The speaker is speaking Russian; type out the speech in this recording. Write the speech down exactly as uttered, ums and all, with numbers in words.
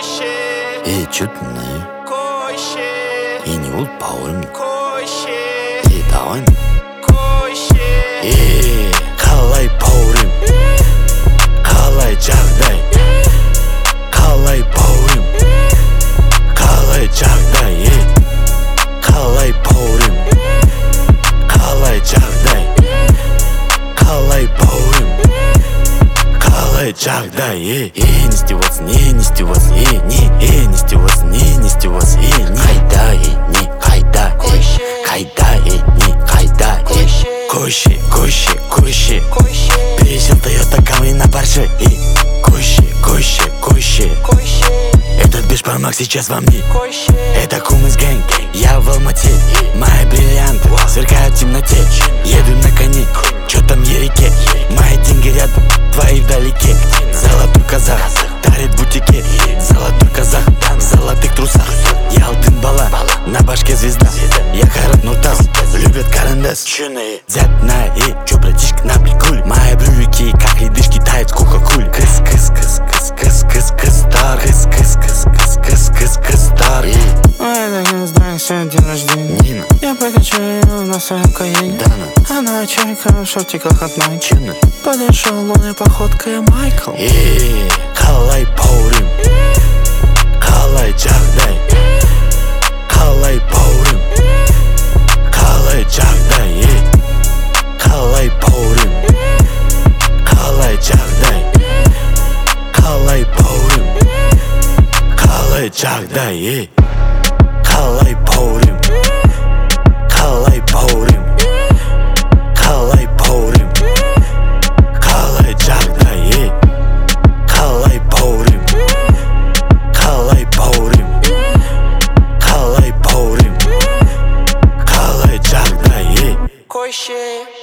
эй, чё ты на? эй, не бол бауырым. эй, давай. эй, қалай бауырым? қалай жағдай? қалай бауырым? қалай жағдай? ей, қалай бауырым? қалай жағдай? қалай бауырым? қалай жағдай? ей, ей, не издеваться, не, не издеваться, ей, не, ей, не издеваться, не, не издеваться, ей, не, қайда, ей, не, қайда, ей, қайда, ей, не, қайда, ей, көше, көше, көше, пересел Тойота Камри на Порше, ей, көше, көше, көше, этот бешбармак сейчас во мне, это Кумыс гэнг, я в Алмате, мои бриллианты сверкают в темноте, еду на коне, чё там ереке, мои деньги рядом, твои вдалеке, золотой казах, дарит в бутике, золотой казах, в золотых трусах, я алтын бала, на башке звезда, я Карат Нуртас, любят карандас, дядь на и, чё, братишка, на приколе, мои брюлики, как ледышки, тают в кока-коле, кыс, кыс, кыс, кыс, кыс, кыс, кыс, стар, кыс, кыс, кыс, кыс, кыс, кыс, кыс, стар. Ой, так не знаю, сегодня день рождения. Нина, Я покачу ее на своем каене. Дана, Она чайка в шортиках от Nike. Чуна, Подошел лунной походкой Майкл. эй, қалай бауырым? қалай жағдай? қалай бауырым? қалай жағдай? ей, қалай бауырым? қалай жағдай? қалай бауырым? қалай жағдай? ей, қалай бауырым? қалай бауырым? қалай бауырым? қалай жағдай? ей, қалай бауырым? қалай бауырым? қалай бауырым? қалай жағдай? ей. Коще.